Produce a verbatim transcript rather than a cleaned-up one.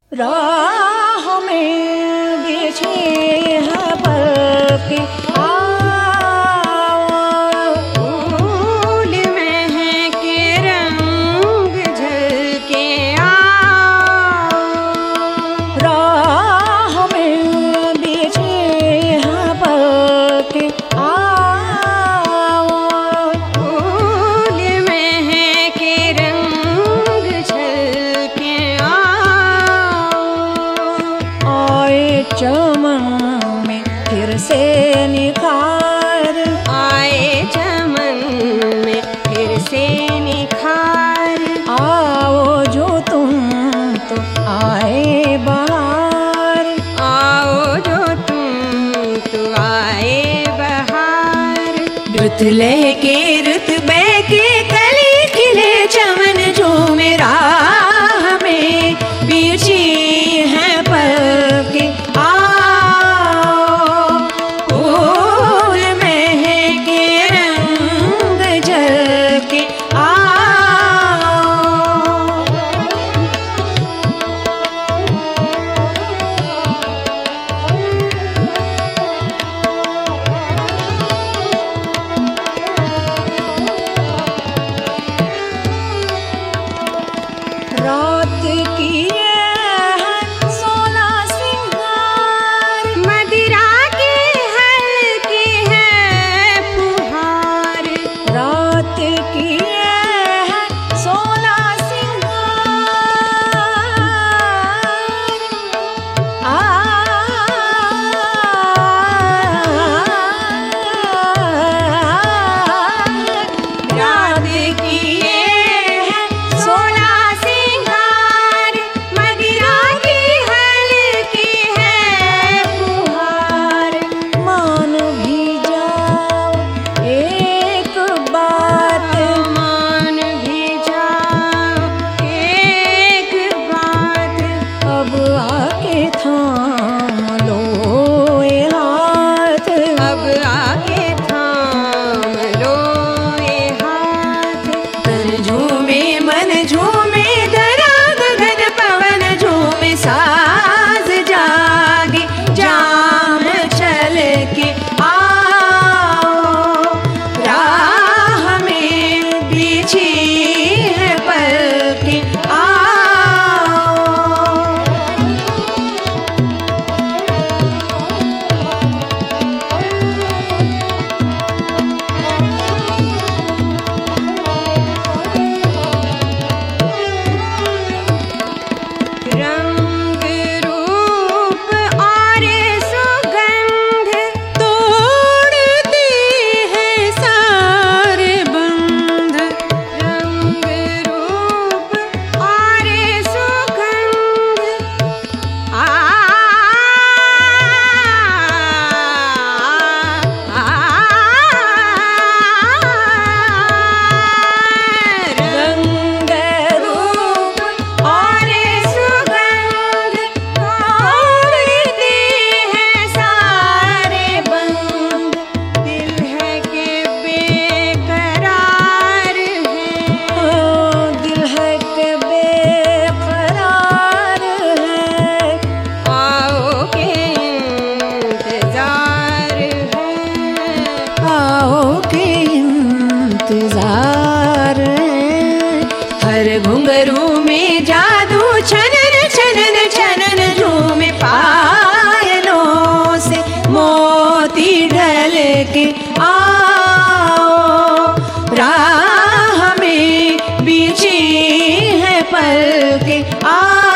राह में बिछी है पलकें आओ, फूल महके रंग झलके आओ। राह में बिछी है पलकें आओ, फूल महके रंग झलके आओ। आए चमन में फिर से निखार, आए चमन में फिर से निखार। आओ जो तुम तो आए बहार, आओ जो तुम तो आए बहार। रुत लहके रुत बहके कली खिले चमन झूमे राह में बिछी है पलकें आओ, फूल महके रंग झलके आओ। रात की है सोलह सिंगार, मदिरा के हल्के है फुहार। रात की है सोलह सिंगार। आ रात की है सोलह सिंगार, मदिरा की हल्की है फुहार। मान भी जाओ एक बात, मान भी जाओ एक बात। अब आके थाम लो ये हाथ, अब आके थाम लो ये हाथ। तन झूमे मन झूमे धरा गगन पवन झूमे साज जागे जाम चल के आओ, राह में बिछी है पलकें आओ। रंग रूप और सुगंध तोड़ती है सारे बंध। रंग रूप और सुगंध आ, रंग रूप और सुगंध तोड़ती है सारे बंध। दिल है के बेकरार है, ओ, दिल है के बेकरार है। आओ के इंतजार है। आओ के इंतजार है। हर घुंघरू में जादू छनन छनन छनन झूमे पायलों से मोती ढल के आओ, राह में बिछी है पलकें आओ।